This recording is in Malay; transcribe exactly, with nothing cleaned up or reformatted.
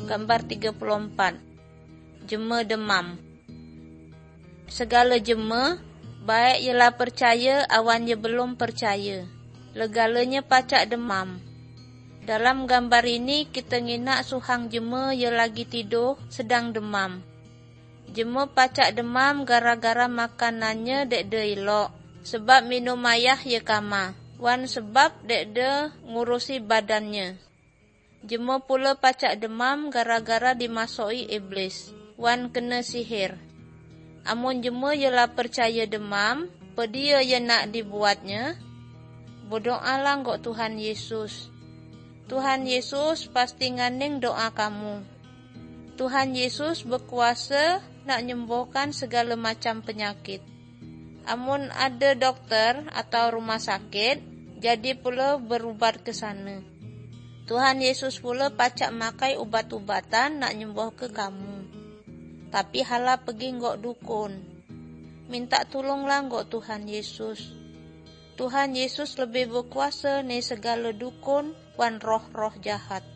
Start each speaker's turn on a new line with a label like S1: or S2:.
S1: Gambar tiga puluh empat. Jema demam. Segala jema, baik ialah percaya awan ye belum percaya. Legalanya pacak demam. Dalam gambar ini kita nginak suhang jema ye lagi tidur sedang demam. Jema pacak demam gara-gara makanannya dek de elok. Sebab minum ayah ye kama. Wan sebab dek de ngurusi badannya. Jema pula pacak demam gara-gara dimasuki iblis. Wan kena sihir. Amun jema ialah percaya demam, pedia ye nak dibuatnya, berdoalah ngok Tuhan Yesus. Tuhan Yesus pasti nganing doa kamu. Tuhan Yesus berkuasa nak nyembuhkan segala macam penyakit. Amun ada dokter atau rumah sakit, jadi pula berubat ke sana. Tuhan Yesus pula pacak makai ubat-ubatan nak nyembuh ke kamu. Tapi hala pergi ngok dukun. Minta tolonglah ngok Tuhan Yesus. Tuhan Yesus lebih berkuasa ni segala dukun wan roh-roh jahat.